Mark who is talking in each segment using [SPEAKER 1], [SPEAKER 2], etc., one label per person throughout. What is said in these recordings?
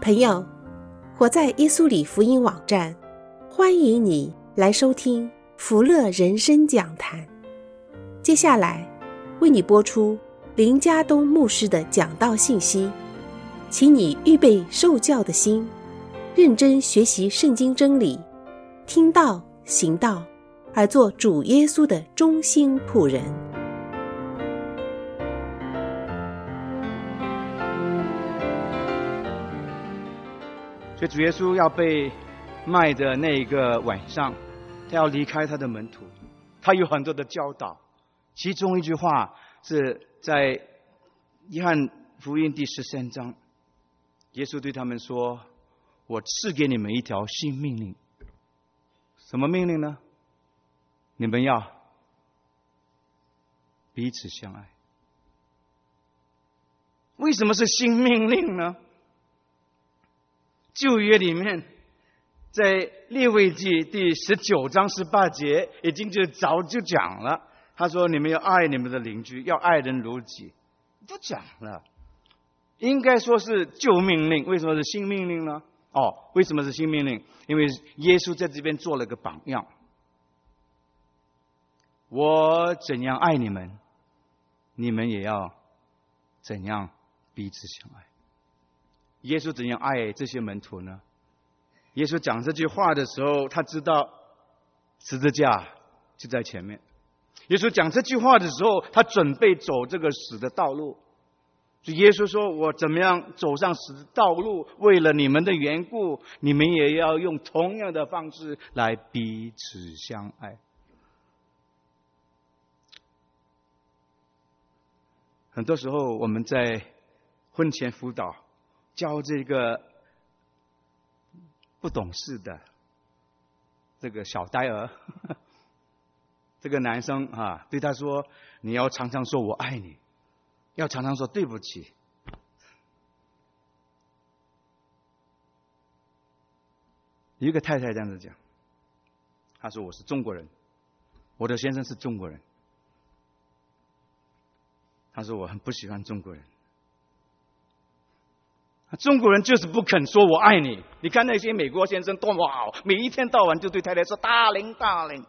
[SPEAKER 1] 朋友，活在耶稣里福音网站，欢迎你来收听福乐人生讲坛。接下来为你播出林家东牧师的讲道信息，请你预备受教的心，认真学习圣经真理，听道行道，而做主耶稣的忠心仆人。
[SPEAKER 2] 所以主耶稣要被卖的那个晚上，他要离开他的门徒，他有很多的教导，其中一句话是在约翰福音第13章，耶稣对他们说，我赐给你们一条新命令。什么命令呢？你们要彼此相爱。为什么是新命令呢？旧约里面，在利未记第19章18节已经早就讲了，他说你们要爱你们的邻居，要爱人如己，都讲了。应该说是旧命令，为什么是新命令呢？为什么是新命令？因为耶稣在这边做了个榜样，我怎样爱你们，你们也要怎样彼此相爱。耶稣怎样爱这些门徒呢？耶稣讲这句话的时候，他知道十字架就在前面。耶稣讲这句话的时候，他准备走这个死的道路。所以耶稣说，我怎么样走上死的道路，为了你们的缘故，你们也要用同样的方式来彼此相爱。很多时候我们在婚前辅导教这个不懂事的这个小呆儿，这个男生对他说，你要常常说我爱你，要常常说对不起。有一个太太这样子讲，她说我是中国人，我的先生是中国人，她说我很不喜欢中国人，中国人就是不肯说我爱你。你看那些美国先生多么好，每一天到晚就对太太说 darling darling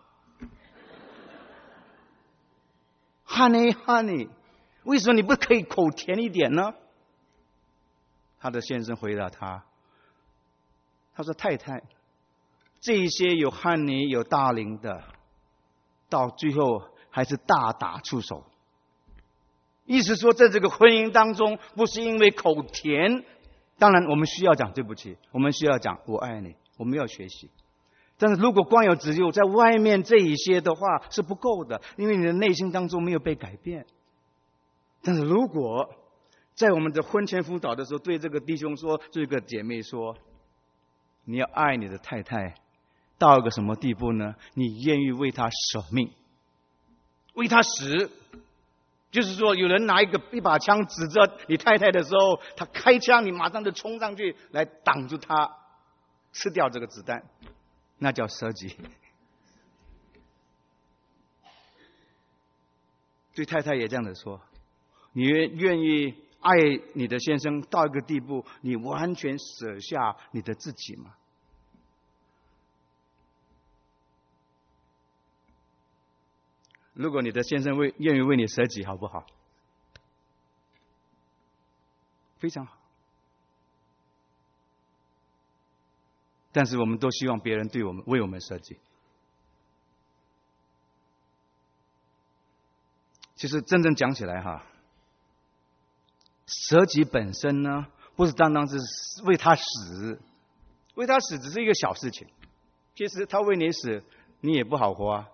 [SPEAKER 2] honey honey， 为什么你不可以口甜一点呢？他的先生回答他说太太，这一些有 honey 有 darling 的，到最后还是大打出手。意思说在这个婚姻当中，不是因为口甜，当然我们需要讲对不起，我们需要讲我爱你，我们要学习。但是如果光有只有在外面这一些的话是不够的，因为你的内心当中没有被改变。但是如果在我们的婚前辅导的时候，对这个弟兄说，这个姐妹说，你要爱你的太太到一个什么地步呢？你愿意为她舍命，为她死。就是说有人拿一把枪指着你太太的时候，他开枪，你马上就冲上去来挡住他，吃掉这个子弹，那叫舍己。对太太也这样的说，你愿意爱你的先生到一个地步，你完全舍下你的自己吗？如果你的先生愿意为你舍己，好不好？非常好。但是我们都希望别人为我们舍己。其实真正讲起来舍己本身呢，不是单单是为他死，为他死只是一个小事情。其实他为你死，你也不好活啊。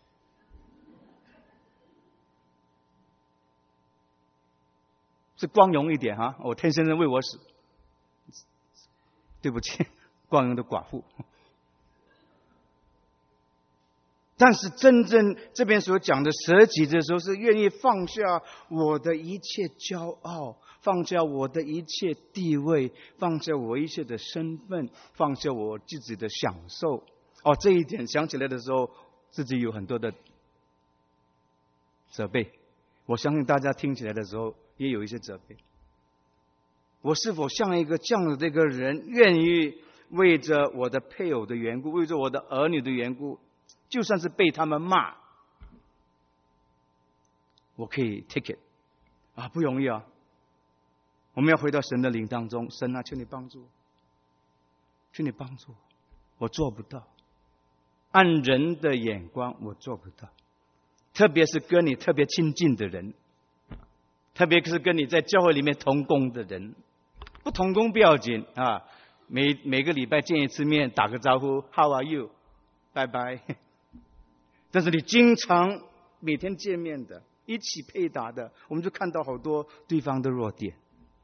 [SPEAKER 2] 是光荣一点我天先生为我死，对不起，光荣的寡妇。但是真正这边所讲的舍己的时候，是愿意放下我的一切骄傲，放下我的一切地位，放下我一切的身份，放下我自己的享受。这一点想起来的时候，自己有很多的责备。我相信大家听起来的时候也有一些责备。 我是否像一个这样的这个人，愿意为着我的配偶的缘故，为着我的儿女的缘故，就算是被他们骂，我可以 take it 啊，不容易啊！我们要回到神的灵当中，神啊，求你帮助，求你帮助我做不到，按人的眼光我做不到，特别是跟你特别亲近的人，特别是跟你在教会里面同工的人，不同工不要紧啊，每个礼拜见一次面，打个招呼 ，How are you？ 拜拜。但是你经常每天见面的，一起配搭的，我们就看到好多对方的弱点。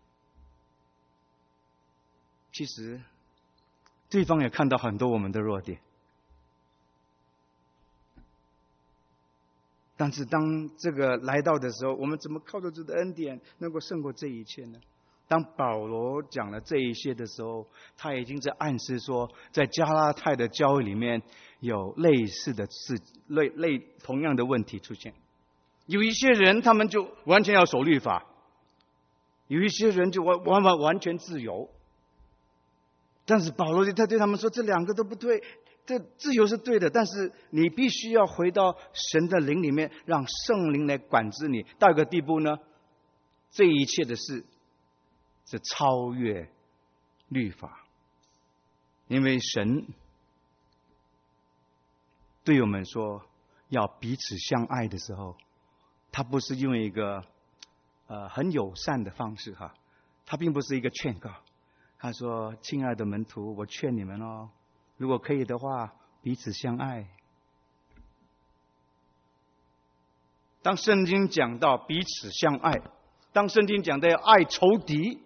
[SPEAKER 2] 其实对方也看到很多我们的弱点，但是当这个来到的时候，我们怎么靠着主的恩典能够胜过这一切呢？当保罗讲了这一些的时候，他已经在暗示说，在加拉太的教会里面有类似的事，同样的问题出现。有一些人他们就完全要守律法，有一些人就完全自由。但是保罗他对他们说，这两个都不对，这自由是对的，但是你必须要回到神的灵里面，让圣灵来管制你。到一个地步呢，这一切的事是超越律法，因为神对我们说要彼此相爱的时候，他不是用一个很友善的方式哈，他并不是一个劝告。他说：“亲爱的门徒，我劝你们哦，如果可以的话，彼此相爱。”当圣经讲到彼此相爱，当圣经讲到要爱仇敌，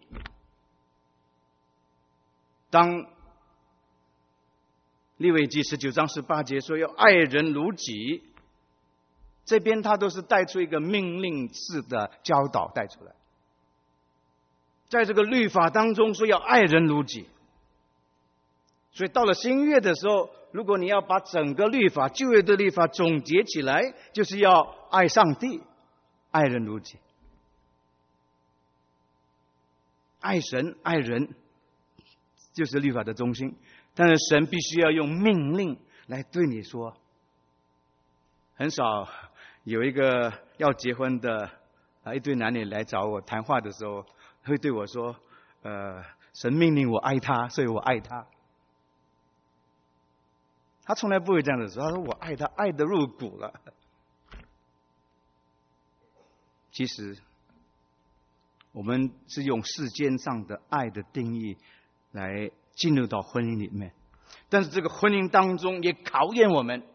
[SPEAKER 2] 当利未记19章18节说要爱人如己，这边他都是带出一个命令式的教导带出来。在这个律法当中说要爱人如己，所以到了新约的时候，如果你要把整个律法旧约的律法总结起来，就是要爱上帝，爱人如己，爱神爱人就是律法的中心。但是神必须要用命令来对你说。很少有一个要结婚的一对男女来找我谈话的时候会对我说，神命令我爱他，所以我爱他。他从来不会这样子说，他说我爱他，爱得入骨了。其实我们是用世间上的爱的定义来进入到婚姻里面，但是这个婚姻当中也考验我们。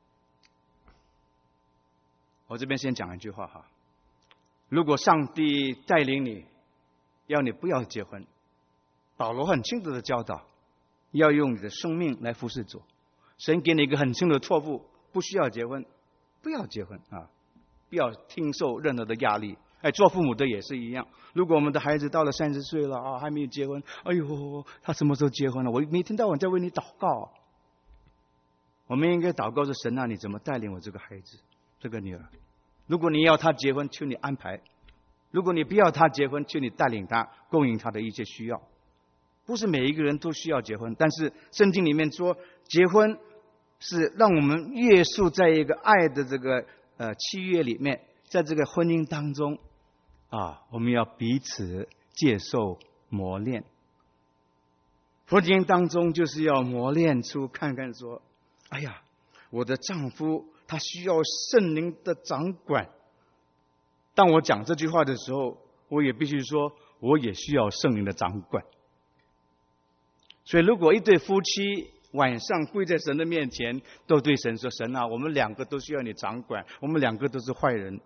[SPEAKER 2] 我这边先讲一句话哈，如果上帝带领你要你不要结婚，保罗很清楚的教导，要用你的生命来服侍主。神给你一个很清楚的托付，不需要结婚，不要结婚啊，不要听受任何的压力。做父母的也是一样，如果我们的孩子到了30岁了啊，还没有结婚，哎呦，他什么时候结婚了？我每天到晚在为你祷告。我们应该祷告说，神啊，你怎么带领我这个孩子，这个女儿？如果你要他结婚，求你安排；如果你不要他结婚，求你带领他，供应他的一切需要。不是每一个人都需要结婚，但是圣经里面说，结婚是让我们约束在一个爱的这个契约里面，在这个婚姻当中啊，我们要彼此接受磨练。婚姻当中就是要磨练出看看说，哎呀，我的丈夫他需要圣灵的掌管。当我讲这句话的时候，我也必须说，我也需要圣灵的掌管。所以如果一对夫妻晚上跪在神的面前，都对神说，神啊，我们两个都需要你掌管，我们两个都是坏人，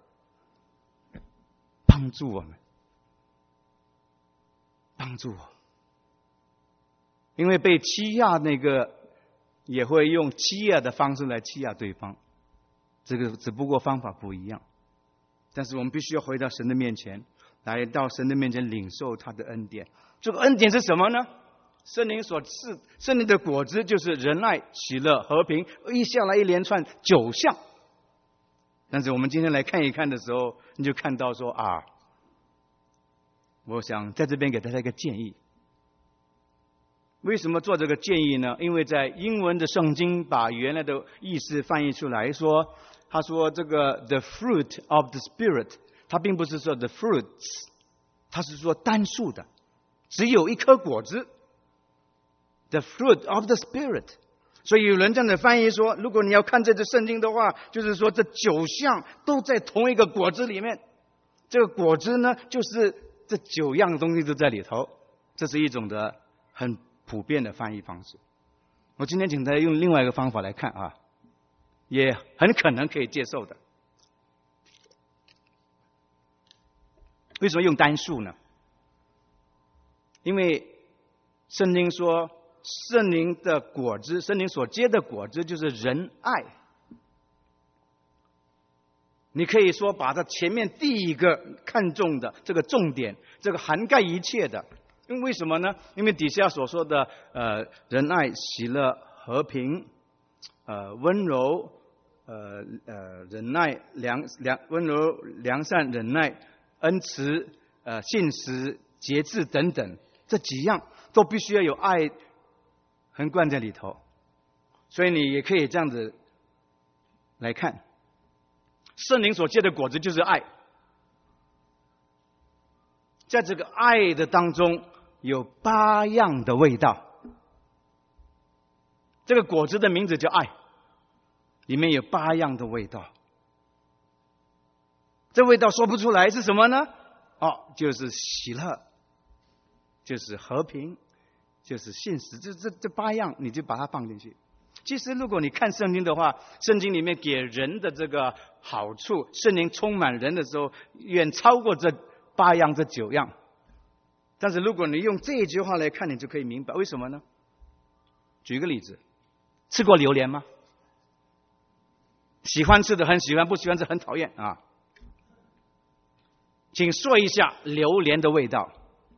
[SPEAKER 2] 帮助我们，帮助我。因为被欺压那个也会用欺压的方式来欺压对方，这个只不过方法不一样。但是我们必须要回到神的面前，来到神的面前领受他的恩典。这个恩典是什么呢？圣灵所赐，圣灵的果子就是仁爱、喜乐、和平，一下来一连串9项。但是我们今天来看一看的时候，你就看到说啊， 我想在这边给大家一个建议。为什么做这个建议呢？因为在英文的圣经把原来的意思翻译出来说，他说这个 the fruit of the spirit， 他并不是说 the fruits， 他是说单数的，只有一颗果子 the fruit of the spirit。 所以有人这样的翻译说，如果你要看这个圣经的话，就是说这9项都在同一个果子里面，这个果子呢就是这9样东西都在里头，这是一种的很普遍的翻译方式。我今天请大家用另外一个方法来看啊，也很可能可以接受的。为什么用单数呢？因为圣经说圣灵的果子，圣灵所结的果子就是仁爱。你可以说把它前面第一个看重的这个重点，这个涵盖一切的。因为什么呢？因为底下所说的仁爱、喜乐、和平、温柔、忍耐、温柔、良善、忍耐、恩慈、信实、节制等等，这几样都必须要有爱横贯在里头。所以你也可以这样子来看，圣灵所结的果子就是爱。在这个爱的当中有8样的味道，这个果子的名字叫爱，里面有8样的味道。这味道说不出来是什么呢？就是喜乐，就是和平，就是信实，这8样你就把它放进去。其实如果你看圣经的话，圣经里面给人的这个好处，圣灵充满人的时候远超过这8样这9样。但是如果你用这一句话来看，你就可以明白为什么呢？举个例子，吃过榴莲吗？喜欢吃的很喜欢，不喜欢吃很讨厌啊。请说一下榴莲的味道。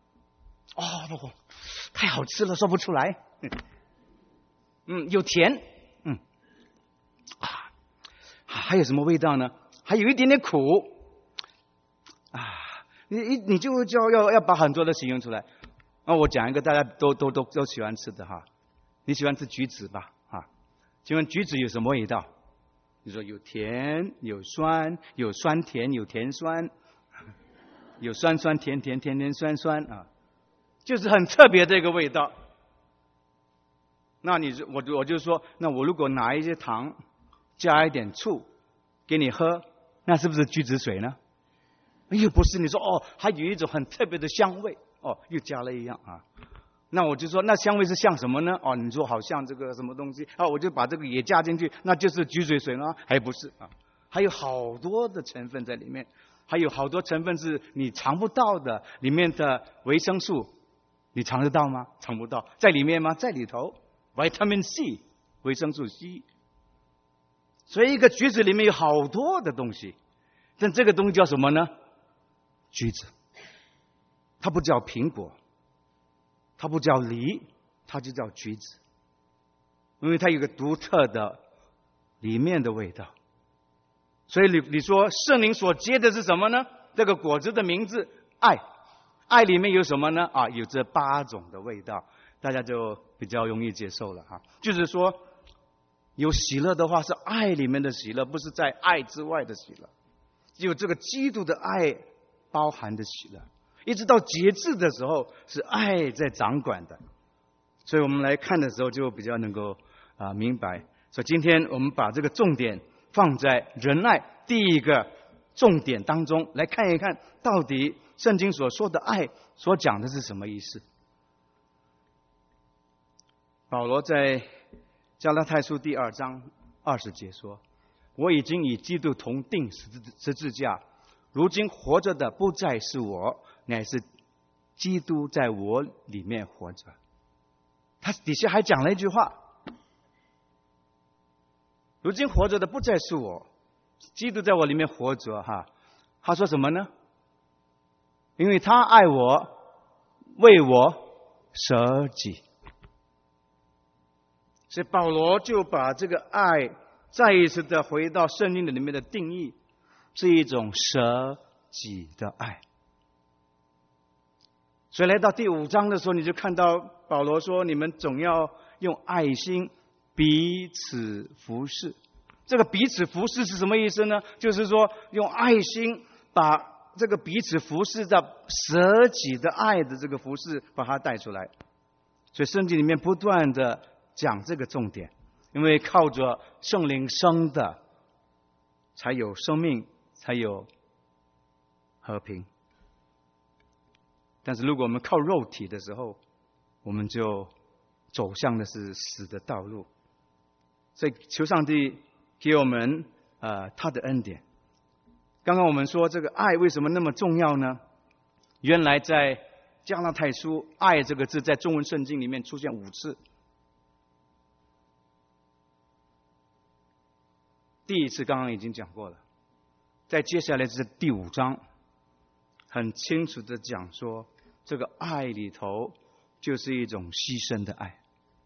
[SPEAKER 2] 太好吃了，说不出来。有甜，还有什么味道呢？还有一点点苦你就要把很多的形容出来。我讲一个大家都喜欢吃的哈，你喜欢吃橘子吧？请问橘子有什么味道？你说有甜，有酸，有酸甜，有甜酸，有酸酸甜甜甜甜酸酸啊，就是很特别的一个味道。那我就说，那我如果拿一些糖，加一点醋给你喝，那是不是橘子水呢？不是，你说还有一种很特别的香味，又加了一样啊。那我就说，那香味是像什么呢？你说好像这个什么东西我就把这个也加进去，那就是橘水水吗？还不是啊，还有好多的成分在里面，还有好多成分是你尝不到的，里面的维生素你尝得到吗？尝不到，在里面吗？在里头 ，Vitamin C， 维生素 C。所以一个橘子里面有好多的东西，但这个东西叫什么呢？橘子，它不叫苹果，它不叫梨，它就叫橘子，因为它有个独特的里面的味道。所以你说圣灵所结的是什么呢？这个果子的名字爱，爱里面有什么呢？有这8种的味道，大家就比较容易接受了就是说有喜乐的话是爱里面的喜乐，不是在爱之外的喜乐，只有这个基督的爱包含的喜乐，一直到节制的时候是爱在掌管的。所以我们来看的时候就比较能够明白。所以今天我们把这个重点放在仁爱第一个重点当中，来看一看到底圣经所说的爱所讲的是什么意思。保罗在加拉太书第2章20节说，我已经与基督同定十字架，如今活着的不再是我，乃是基督在我里面活着。他底下还讲了一句话，如今活着的不再是我，基督在我里面活着他说什么呢？因为他爱我，为我舍己。所以保罗就把这个爱再一次的回到圣经里面的定义，是一种舍己的爱。 所以来到第5章的时候，你就看到保罗说：“你们总要用爱心彼此服侍。”这个彼此服侍是什么意思呢？就是说用爱心把这个彼此服侍的舍己的爱的这个服侍把它带出来。所以圣经里面不断的讲这个重点，因为靠着圣灵生的才有生命，才有和平。但是如果我们靠肉体的时候，我们就走向的是死的道路。所以求上帝给我们他的恩典。刚刚我们说这个爱为什么那么重要呢？原来在加拉太书，爱这个字在中文圣经里面出现5次。第1次刚刚已经讲过了，在接下来是第5章，很清楚的讲说，这个爱里头就是一种牺牲的爱。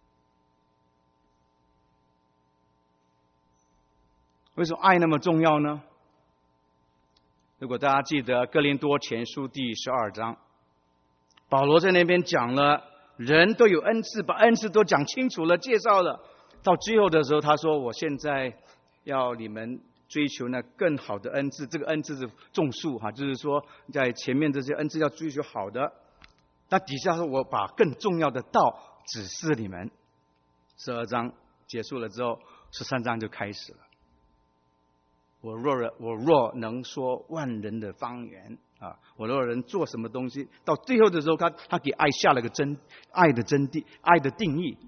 [SPEAKER 2] 为什么爱那么重要呢？如果大家记得哥林多前书第12章，保罗在那边讲了人都有恩赐，把恩赐都讲清楚了，介绍了。到最后的时候他说，我现在要你们追求那更好的恩赐。这个恩赐是众数就是说在前面这些恩赐要追求好的，那底下说我把更重要的道指示你们。12章结束了之后，13章就开始了。我若能说万人的方言我若能做什么东西，到最后的时候他给爱下了个爱的真谛，爱的定义。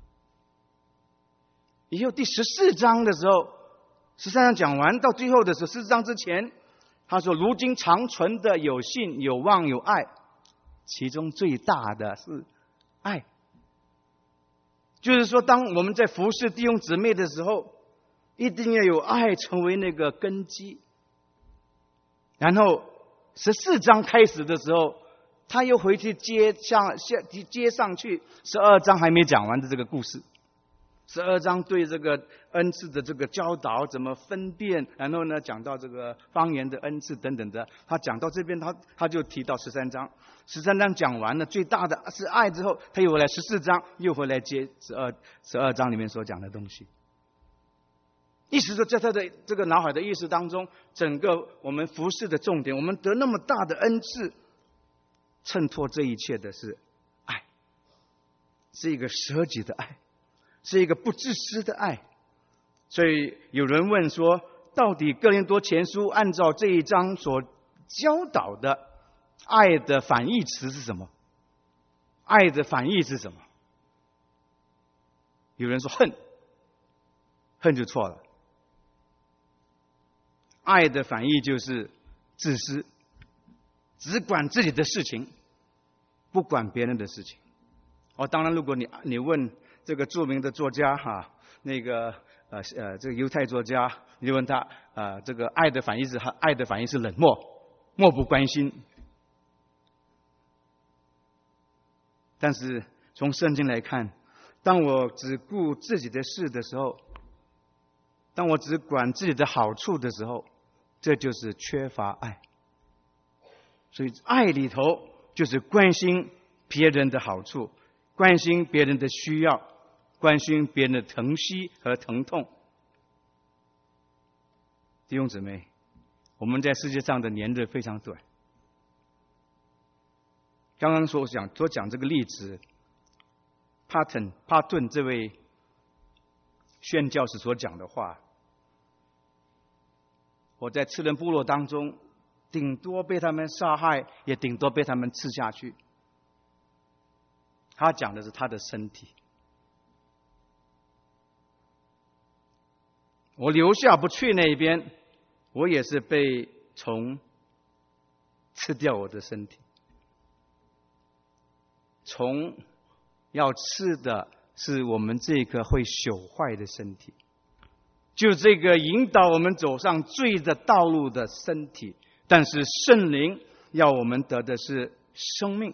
[SPEAKER 2] 以后第14章的时候，13章讲完，到最后的时候14章之前，他说如今长存的有信有望有爱，其中最大的是爱。就是说当我们在服侍弟兄姊妹的时候，一定要有爱成为那个根基。然后14章开始的时候，他又回去接上去12章还没讲完的这个故事。12章对这个恩赐的这个教导怎么分辨，然后呢讲到这个方言的恩赐等等的，他讲到这边他就提到13章。13章讲完了，最大的是爱之后，他又回来14章，又回来接12章里面所讲的东西。意思说在他的这个脑海的意识当中，整个我们服侍的重点，我们得那么大的恩赐，衬托这一切的是爱，是一个舍己的爱，是一个不自私的爱。所以有人问说，到底哥林多前书按照这一章所教导的爱的反义词是什么？爱的反义是什么？有人说恨，恨就错了。爱的反义就是自私，只管自己的事情，不管别人的事情。当然如果你问这个著名的作家那个这个犹太作家，你就问他这个爱的反义是冷漠，漠不关心。但是从圣经来看，当我只顾自己的事的时候，当我只管自己的好处的时候，这就是缺乏爱。所以爱里头就是关心别人的好处，关心别人的需要，关心别人的疼惜和疼痛。弟兄姊妹，我们在世界上的年日非常短。刚刚所讲这个例子，帕顿这位宣教士所讲的话，我在吃人部落当中，顶多被他们杀害，也顶多被他们吃下去。他讲的是他的身体。我留下不去那边，我也是被虫吃掉我的身体。虫要吃的是我们这个会朽坏的身体，就这个引导我们走上罪的道路的身体。但是圣灵要我们得的是生命。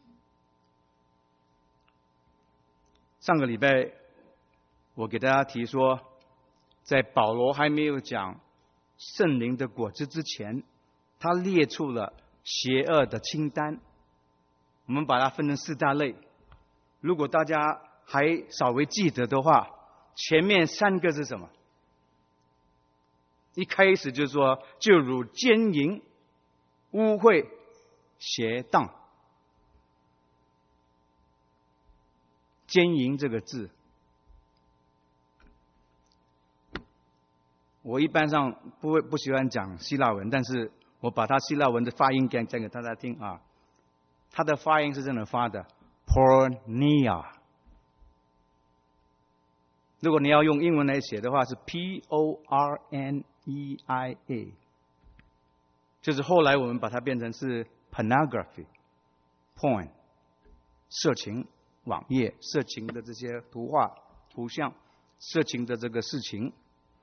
[SPEAKER 2] 上个礼拜我给大家提说，在保罗还没有讲圣灵的果子之前，他列出了邪恶的清单。 我们把它分成4大类。如果大家还稍微记得的话，前面3个是什么？一开始就说，就如奸淫、污秽、邪荡。奸淫这个字，我一般上不喜欢讲希腊文，但是我把它希腊文的发音讲给大家听啊。它的发音是这样发的 porneia。 如果你要用英文来写的话，是 porneia， 就是后来我们把它变成是 pornography porn， 色情网页，色情的这些图画图像，色情的这个事情。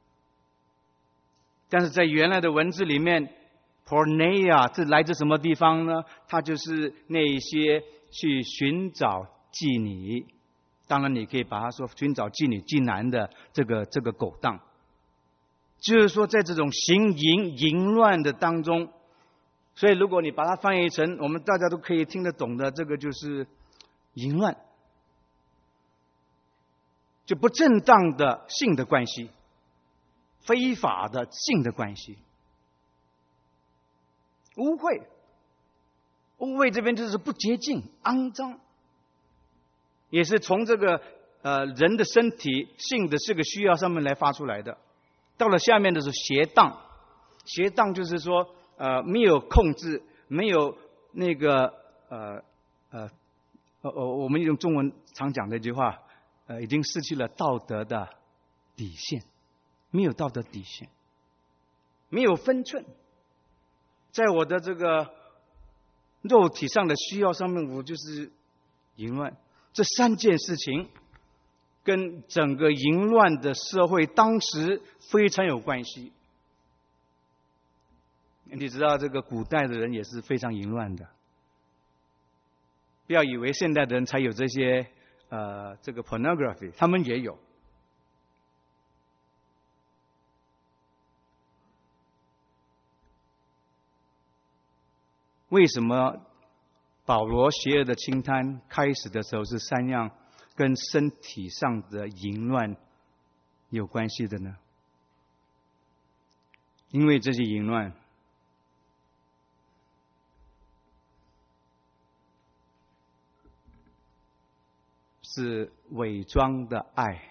[SPEAKER 2] 但是在原来的文字里面， porneia 是来自什么地方呢？它就是那一些去寻找妓女，当然你可以把它说寻找妓女妓男的这个勾当，就是说在这种行淫乱的当中。所以如果你把它翻译成我们大家都可以听得懂的，这个就是淫乱，就不正当的性的关系，非法的性的关系。污秽这边就是不洁净、肮脏，也是从这个人的身体性的这个需要上面来发出来的。到了下面的是邪荡，邪荡就是说没有控制，没有那个我们用中文常讲的一句话，已经失去了道德的底线，没有道德底线，没有分寸。在我的这个肉体上的需要上面，我就是淫乱。这3件事情跟整个淫乱的社会当时非常有关系。你知道这个古代的人也是非常淫乱的，不要以为现代的人才有这些这个 pornography， 他们也有。为什么保罗邪恶的清单开始的时候是3样跟身体上的淫乱有关系的呢？因为这些淫乱是伪装的爱。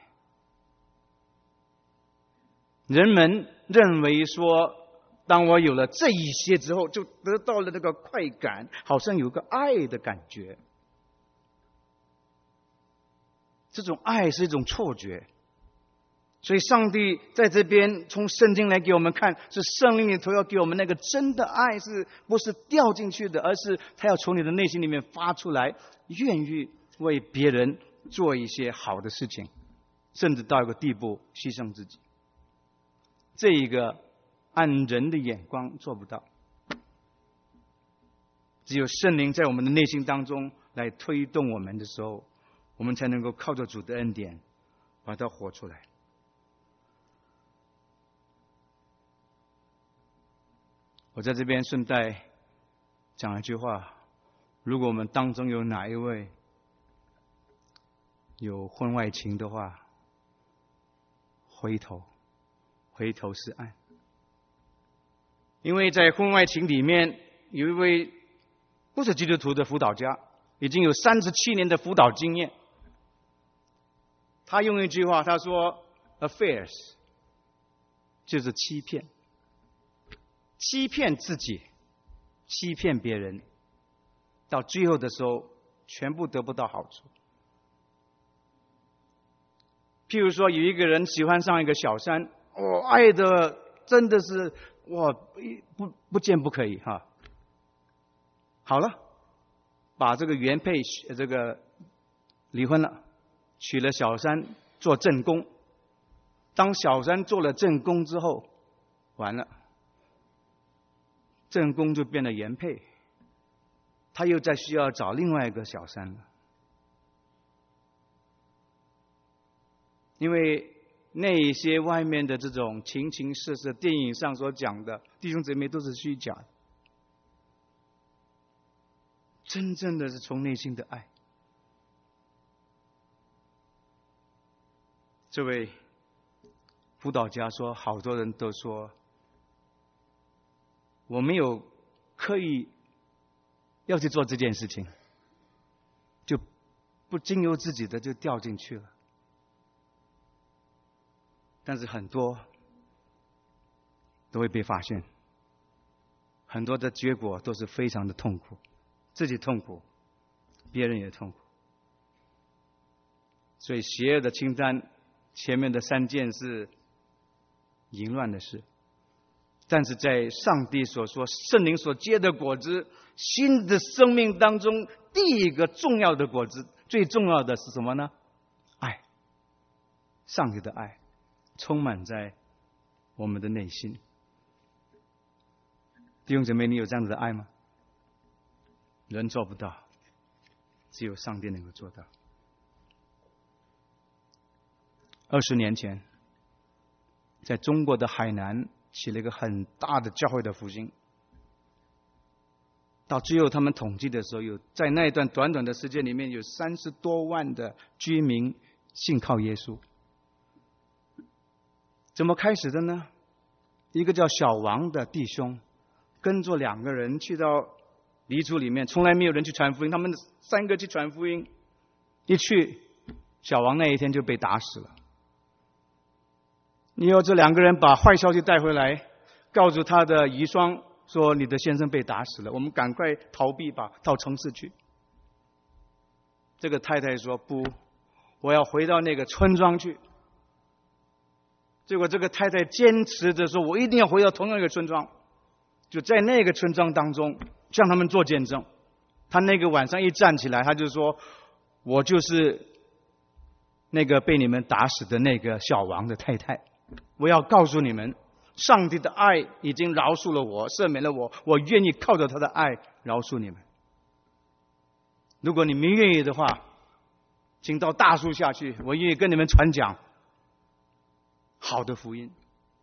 [SPEAKER 2] 人们认为说，当我有了这一些之后，就得到了这个快感，好像有个爱的感觉。这种爱是一种错觉，所以上帝在这边从圣经来给我们看，是圣灵里头要给我们那个真的爱，是不是掉进去的，而是他要从你的内心里面发出来，愿意为别人做一些好的事情，甚至到一个地步牺牲自己。这一个按人的眼光做不到，只有圣灵在我们的内心当中来推动我们的时候，我们才能够靠着主的恩典把它活出来。我在这边顺带讲一句话，如果我们当中有哪一位有婚外情的话，回头是岸。因为在婚外情里面，有一位不是基督徒的辅导家，已经有37年的辅导经验。他用一句话，他说 affairs 就是欺骗，欺骗自己，欺骗别人，到最后的时候全部得不到好处。譬如说有一个人喜欢上一个小三，爱的真的是不见不可以哈。好了，把这个原配这个离婚了，娶了小三做正宫。当小三做了正宫之后，完了，正宫就变了原配，他又再需要找另外一个小三了。因为那一些外面的这种情情色色，电影上所讲的弟兄姊妹都是虚假的。 真正的是从内心的爱。这位辅导家说，好多人都说我没有刻意要去做这件事情，就不经由自己的就掉进去了。但是很多都会被发现，很多的结果都是非常的痛苦，自己痛苦，别人也痛苦。所以邪恶的清单前面的3件是淫乱的事，但是在上帝所说圣灵所结的果子，新的生命当中，第一个重要的果子，最重要的是什么呢？爱。上帝的爱充满在我们的内心。弟兄姊妹，你有这样子的爱吗？人做不到，只有上帝能够做到。20年前，在中国的海南起了一个很大的教会的复兴，到最后他们统计的时候，在那一段短短的时间里面，有30多万的居民信靠耶稣。怎么开始的呢？一个叫小王的弟兄跟着2个人去到黎族里面，从来没有人去传福音，他们3个去传福音，一去，小王那一天就被打死了。以后这2个人把坏消息带回来，告诉他的遗孀说，你的先生被打死了，我们赶快逃避吧，到城市去。这个太太说，不，我要回到那个村庄去。结果这个太太坚持着说，我一定要回到同样一个村庄，就在那个村庄当中向他们做见证。他那个晚上一站起来，他就说，我就是那个被你们打死的那个小王的太太，我要告诉你们，上帝的爱已经饶恕了我，赦免了我，我愿意靠着他的爱饶恕你们。如果你们愿意的话，请到大树下去，我愿意跟你们传讲好的福音。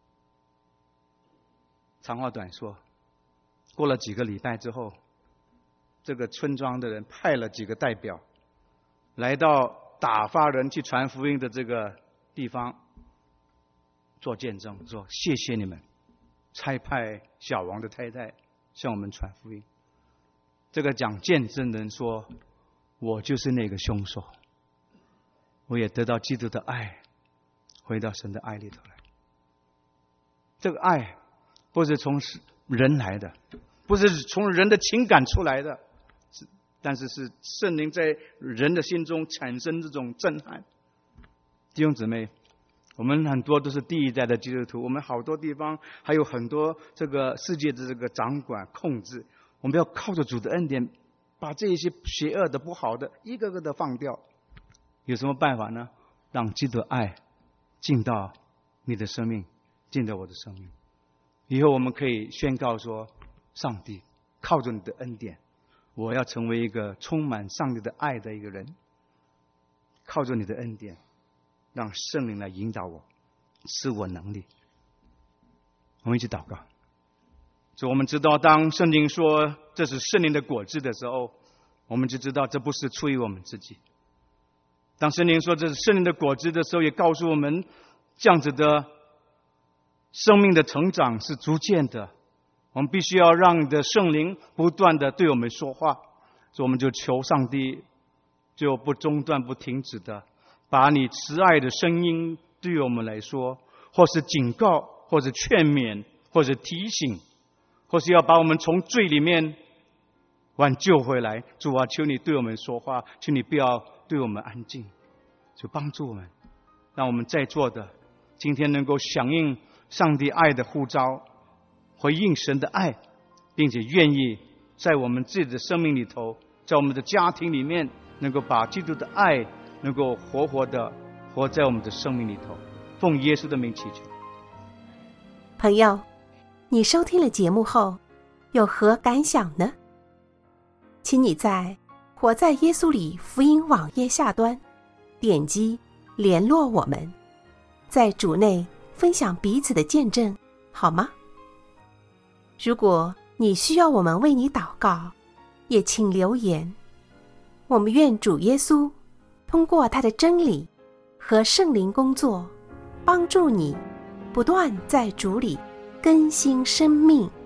[SPEAKER 2] 长话短说，过了几个礼拜之后，这个村庄的人派了几个代表来到打发人去传福音的这个地方做见证，说谢谢你们差派小王的太太向我们传福音。这个讲见证的人说，我就是那个凶手，我也得到基督的爱，回到神的爱里头来。这个爱不是从人来的，不是从人的情感出来的，但是是圣灵在人的心中产生这种震撼。弟兄姊妹，我们很多都是第一代的基督徒，我们好多地方还有很多这个世界的这个掌管控制，我们要靠着主的恩典，把这些邪恶的不好的一个个的放掉。有什么办法呢？让基督的爱进到你的生命，进到我的生命。以后我们可以宣告说，上帝靠着你的恩典，我要成为一个充满上帝的爱的一个人，靠着你的恩典，让圣灵来引导我，赐我能力。我们一起祷告。所以我们知道，当圣经说这是圣灵的果子的时候，我们就知道这不是出于我们自己。当圣灵说这是圣灵的果子的时候，也告诉我们这样子的生命的成长是逐渐的，我们必须要让你的圣灵不断的对我们说话。所以我们就求上帝就不中断不停止的把你慈爱的声音对我们来说，或是警告，或是劝勉，或是提醒，或是要把我们从罪里面挽救回来。主啊，求你对我们说话，求你不要对我们安静，就帮助我们，让我们在座的今天能够响应上帝爱的呼召，回应神的爱，并且愿意在我们自己的生命里头，在我们的家庭里面，能够把基督的爱能够活活的活在我们的生命里头。奉耶稣的名祈求。
[SPEAKER 1] 朋友，你收听了节目后有何感想呢？请你在活在耶稣里福音网页下端点击联络我们，在主内分享彼此的见证，好吗？如果你需要我们为你祷告， 也请留言。我们愿主耶稣通过他的真理和圣灵工作，帮助你不断在主里更新生命。